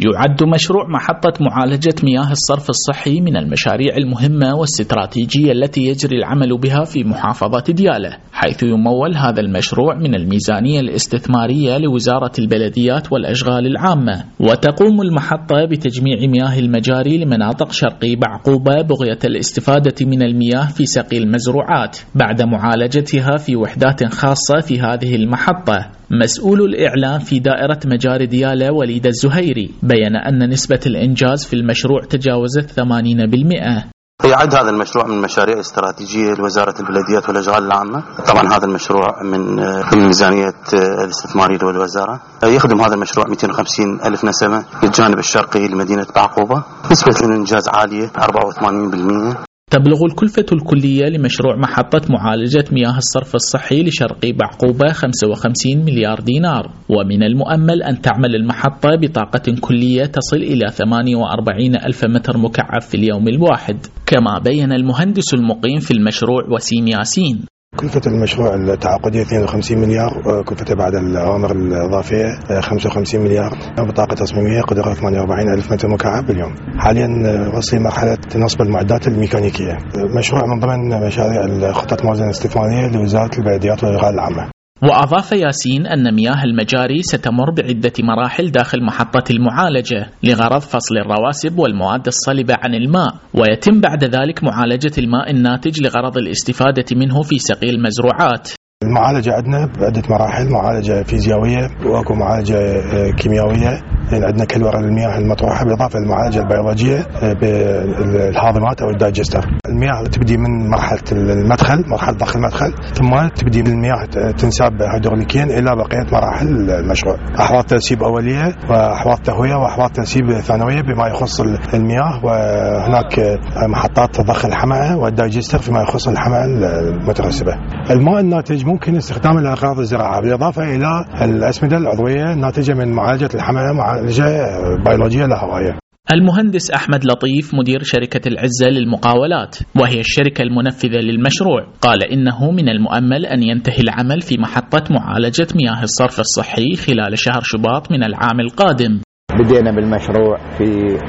يعد مشروع محطة معالجة مياه الصرف الصحي من المشاريع المهمة والاستراتيجية التي يجري العمل بها في محافظة ديالى، حيث يمول هذا المشروع من الميزانية الاستثمارية لوزارة البلديات والأشغال العامة. وتقوم المحطة بتجميع مياه المجاري لمناطق شرقي بعقوبة بغية الاستفادة من المياه في سقي المزروعات بعد معالجتها في وحدات خاصة في هذه المحطة. مسؤول الإعلام في دائرة مجاري ديالى وليد الزهيري بيّن أن نسبة الإنجاز في المشروع تجاوزت 80%. يعد هذا المشروع من مشاريع استراتيجية لوزارة البلديات والأشغال العامة. طبعا هذا المشروع من ميزانية الاستثمارية للوزارة. يخدم هذا المشروع 250 ألف نسمة للجانب الشرقي لمدينة بعقوبة. نسبة الإنجاز عالية 84%. تبلغ الكلفة الكلية لمشروع محطة معالجة مياه الصرف الصحي لشرقي بعقوبة 55 مليار دينار، ومن المؤمل أن تعمل المحطة بطاقة كلية تصل إلى 48 ألف متر مكعب في اليوم الواحد، كما بيّن المهندس المقيم في المشروع وسيم ياسين. كلفة المشروع التعاقدية 52 مليار، كلفته بعد الأوامر الإضافية 55 مليار، بطاقة تصميمية قدرها 48 ألف متر مكعب باليوم. حاليا وصل مرحلة نصب المعدات الميكانيكية. مشروع من ضمن مشاريع الخطط الموازنة الاستثمارية لوزارة البلديات والأشغال العامة. وأضاف ياسين أن مياه المجاري ستمر بعدة مراحل داخل محطة المعالجة لغرض فصل الرواسب والمواد الصلبة عن الماء، ويتم بعد ذلك معالجة الماء الناتج لغرض الاستفادة منه في سقي المزروعات. المعالجة عندنا بعدة مراحل، معالجة فيزيائية وأكو معالجة كيميائية، يعني عندنا كلورة المياه المطروحة بالإضافة للمعالجة البيولوجية بالهاضمات أو الدايجستر. المياه تبدي من مرحلة المدخل، مرحلة ضخ المدخل، ثم تبدي المياه تنساب هيدروليكيا إلى بقية مراحل المشروع، أحواض تنسيب أولية وأحواض تهوية وأحواض تنسيب ثانوية بما يخص المياه، وهناك محطات ضخ الحمأة والدايجستر فيما يخص الحمأة المترسبة. الماء الناتج ممكن استخدامه لأغراض الزراعة بالإضافة إلى الأسمدة العضوية الناتجة من معالجة الحمأة، معالجة بيولوجية لهوائية. المهندس أحمد لطيف مدير شركة العزة للمقاولات وهي الشركة المنفذة للمشروع قال إنه من المؤمل أن ينتهي العمل في محطة معالجة مياه الصرف الصحي خلال شهر شباط من العام القادم. بدينا بالمشروع في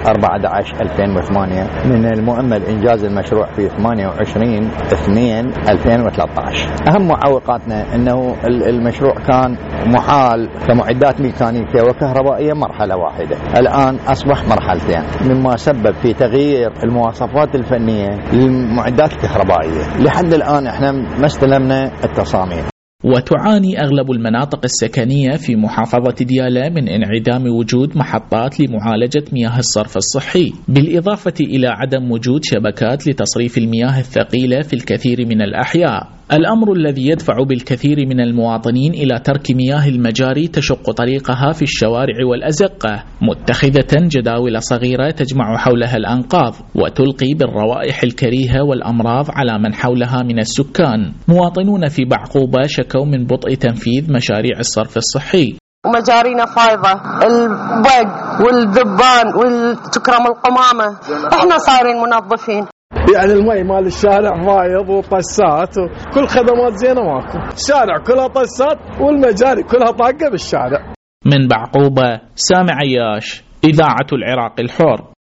14/2008، من المؤمل إنجاز المشروع في 28/2/2013. أهم معوقاتنا أنه المشروع كان محال كمعدات ميكانيكية وكهربائية مرحلة واحدة، الآن أصبح مرحلتين، مما سبب في تغيير المواصفات الفنية للمعدات الكهربائية. لحد الآن احنا ما استلمنا التصاميم. وتعاني أغلب المناطق السكنية في محافظة ديالى من انعدام وجود محطات لمعالجة مياه الصرف الصحي، بالإضافة إلى عدم وجود شبكات لتصريف المياه الثقيلة في الكثير من الأحياء، الأمر الذي يدفع بالكثير من المواطنين إلى ترك مياه المجاري تشق طريقها في الشوارع والأزقة، متخذة جداول صغيرة تجمع حولها الأنقاض وتلقي بالروائح الكريهة والأمراض على من حولها من السكان. مواطنون في بعقوبة شكوا من بطء تنفيذ مشاريع الصرف الصحي. ومجارينا فايضة، البق والذبان والتكرم القمامة، احنا صايرين منظفين. يعني المي مال الشارع فايض وطسات وكل خدمات زينة ماكو، الشارع كلها طسات والمجاري كلها طاقة بالشارع. من بعقوبة سامع عياش، إذاعة العراق الحر.